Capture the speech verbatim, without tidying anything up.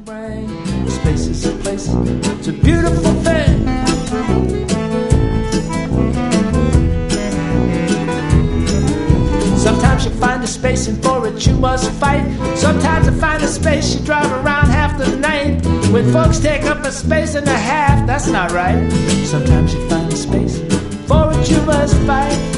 brain. Space is a place, it's a beautiful thing. Sometimes you find a space and for it you must fight. Sometimes you find a space you drive around half the night. When folks take up a space and a half, that's not right. Sometimes you find a space, for it you must fight.